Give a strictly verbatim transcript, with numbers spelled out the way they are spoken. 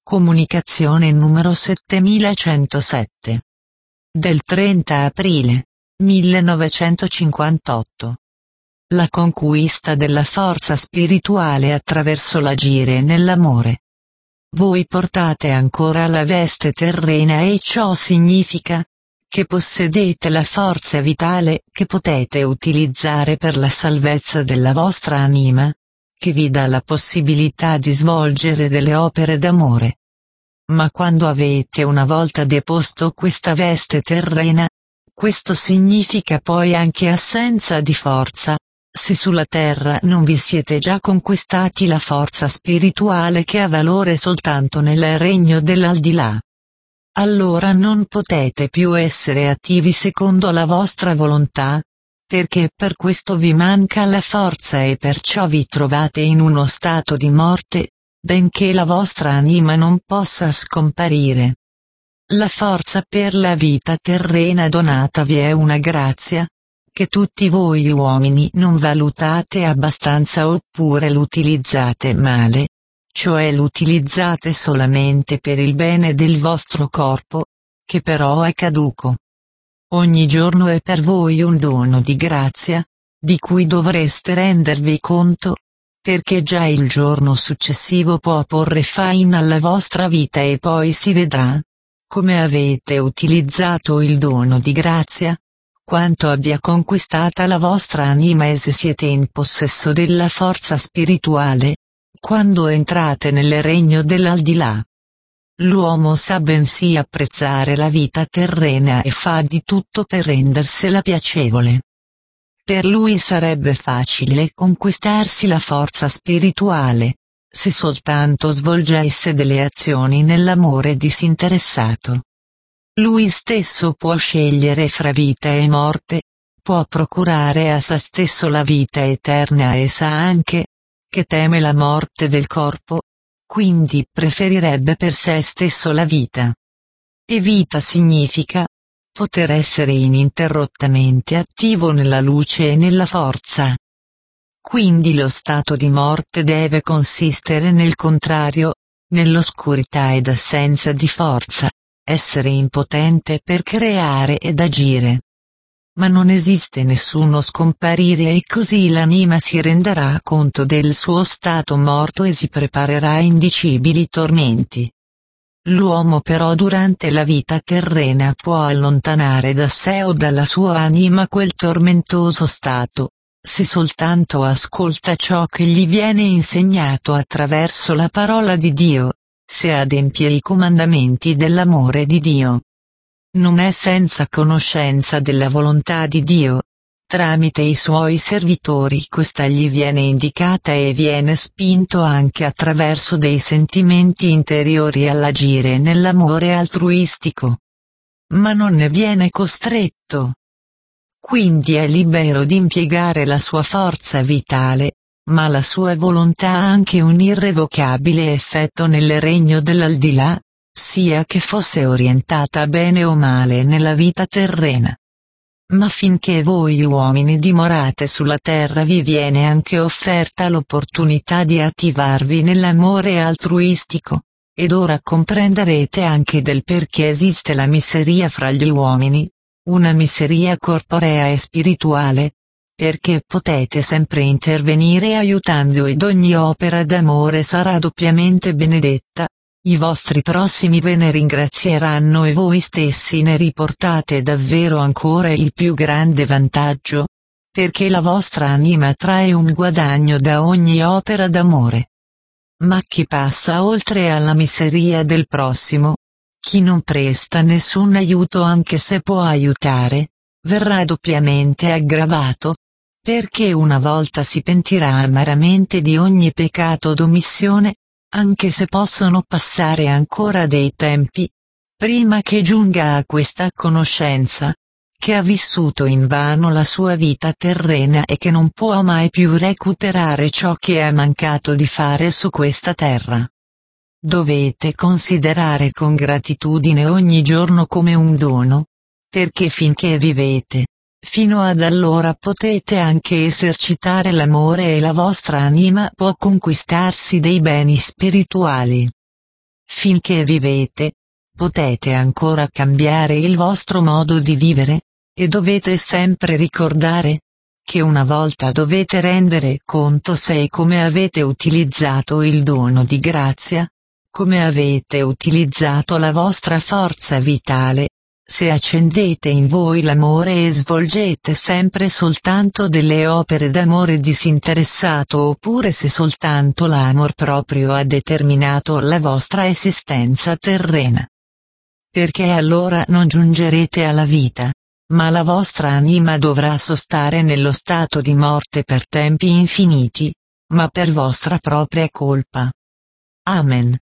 Comunicazione numero settemilacentossette. Del trenta aprile millenovecentocinquantotto. La conquista della forza spirituale attraverso l'agire nell'amore. Voi portate ancora la veste terrena e ciò significa che possedete la forza vitale che potete utilizzare per la salvezza della vostra anima, che vi dà la possibilità di svolgere delle opere d'amore. Ma quando avete una volta deposto questa veste terrena, questo significa poi anche assenza di forza, se sulla terra non vi siete già conquistati la forza spirituale che ha valore soltanto nel regno dell'aldilà. Allora non potete più essere attivi secondo la vostra volontà, perché per questo vi manca la forza e perciò vi trovate in uno stato di morte, benché la vostra anima non possa scomparire. La forza per la vita terrena donatavi è una grazia, che tutti voi uomini non valutate abbastanza oppure l'utilizzate male, cioè l'utilizzate solamente per il bene del vostro corpo, che però è caduco. Ogni giorno è per voi un dono di grazia, di cui dovreste rendervi conto, perché già il giorno successivo può porre fine alla vostra vita e poi si vedrà, come avete utilizzato il dono di grazia, quanto abbia conquistata la vostra anima e se siete in possesso della forza spirituale, quando entrate nel regno dell'aldilà. L'uomo sa bensì apprezzare la vita terrena e fa di tutto per rendersela piacevole. Per lui sarebbe facile conquistarsi la forza spirituale, se soltanto svolgesse delle azioni nell'amore disinteressato. Lui stesso può scegliere fra vita e morte, può procurare a se stesso la vita eterna e sa anche che teme la morte del corpo, quindi preferirebbe per sé stesso la vita. E vita significa poter essere ininterrottamente attivo nella luce e nella forza. Quindi lo stato di morte deve consistere nel contrario, nell'oscurità ed assenza di forza, essere impotente per creare ed agire. Ma non esiste nessuno scomparire e così l'anima si renderà conto del suo stato morto e si preparerà a indicibili tormenti. L'uomo però durante la vita terrena può allontanare da sé o dalla sua anima quel tormentoso stato, se soltanto ascolta ciò che gli viene insegnato attraverso la parola di Dio, se adempie i comandamenti dell'amore di Dio. Non è senza conoscenza della volontà di Dio. Tramite i suoi servitori questa gli viene indicata e viene spinto anche attraverso dei sentimenti interiori all'agire nell'amore altruistico. Ma non ne viene costretto. Quindi è libero di impiegare la sua forza vitale, ma la sua volontà ha anche un irrevocabile effetto nel regno dell'aldilà, sia che fosse orientata bene o male nella vita terrena. Ma finché voi uomini dimorate sulla terra vi viene anche offerta l'opportunità di attivarvi nell'amore altruistico, ed ora comprenderete anche del perché esiste la miseria fra gli uomini, una miseria corporea e spirituale, perché potete sempre intervenire aiutando ed ogni opera d'amore sarà doppiamente benedetta. I vostri prossimi ve ne ringrazieranno e voi stessi ne riportate davvero ancora il più grande vantaggio, perché la vostra anima trae un guadagno da ogni opera d'amore. Ma chi passa oltre alla miseria del prossimo, chi non presta nessun aiuto anche se può aiutare, verrà doppiamente aggravato, perché una volta si pentirà amaramente di ogni peccato d'omissione, anche se possono passare ancora dei tempi, prima che giunga a questa conoscenza, che ha vissuto invano la sua vita terrena e che non può mai più recuperare ciò che è mancato di fare su questa terra. Dovete considerare con gratitudine ogni giorno come un dono, perché finché vivete, fino ad allora potete anche esercitare l'amore e la vostra anima può conquistarsi dei beni spirituali. Finché vivete, potete ancora cambiare il vostro modo di vivere, e dovete sempre ricordare che una volta dovete rendere conto se e come avete utilizzato il dono di grazia, come avete utilizzato la vostra forza vitale, se accendete in voi l'amore e svolgete sempre soltanto delle opere d'amore disinteressato oppure se soltanto l'amor proprio ha determinato la vostra esistenza terrena. Perché allora non giungerete alla vita, ma la vostra anima dovrà sostare nello stato di morte per tempi infiniti, ma per vostra propria colpa. Amen.